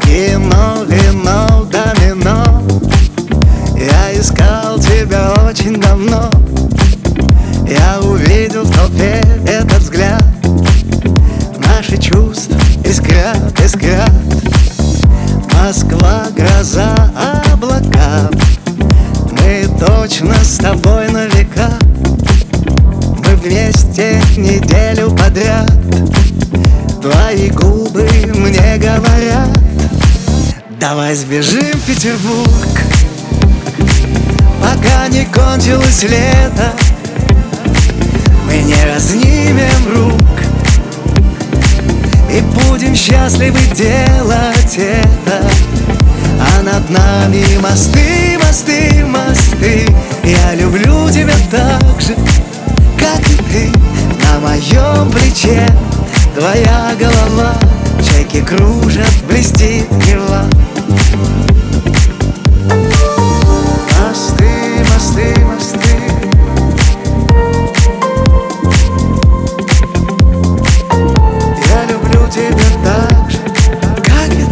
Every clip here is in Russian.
Кино, вино, домино. Я искал тебя очень давно. Я увидел в толпе этот взгляд. Наши чувства искрят, искрят. Москва, гроза, облака. Мы точно с тобой на века. Мы вместе неделю подряд. Твои губы мне говорят: давай сбежим в Петербург, пока не кончилось лето. Мы не разнимем рук и будем счастливы делать это. А над нами мосты, мосты, мосты. Я люблю тебя так же, как и ты. На моем плече твоя голова, чайки кружат, блестит Нева. Мосты, мосты, мосты. Я люблю тебя так же, как и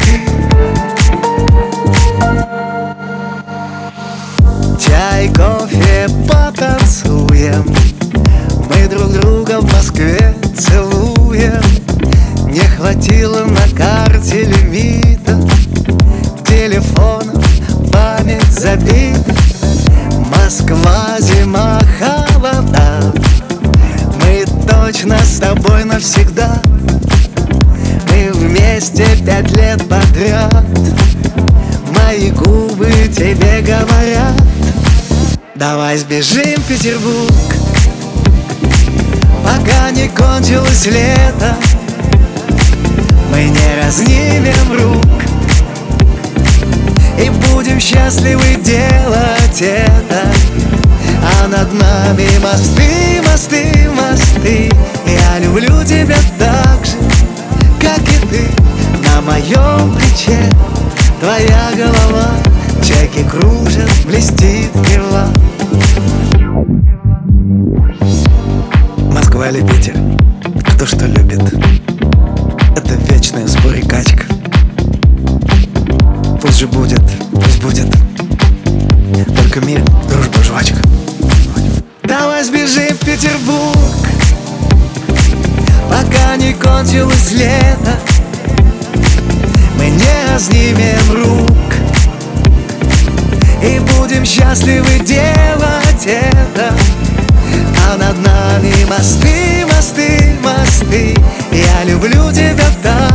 ты. Чай, кофе, потанцуем. Мы друг друга в Москве целуем. Не хватило на карте лимита, телефонов память забита. Москва, зима, холода. Мы точно с тобой навсегда. Мы вместе 5 лет подряд. Мои губы тебе говорят: давай сбежим в Петербург, пока не кончилось лето. Мы не разнимем рук и будем счастливы делать это. А над нами мосты, мосты, мосты. Я люблю тебя так же, как и ты. На моем плече твоя голова, чайки кружат, блестит Нева. Москва или Питер, кто что любит. Это вечная спор и качка. Пусть же будет, пусть будет. Только мир, дружба, жвачка. Давай сбежим в Петербург, пока не кончилось лето. Мы не разнимем рук и будем счастливы делать это. А над нами мосты, мосты, мосты. Я люблю тебя так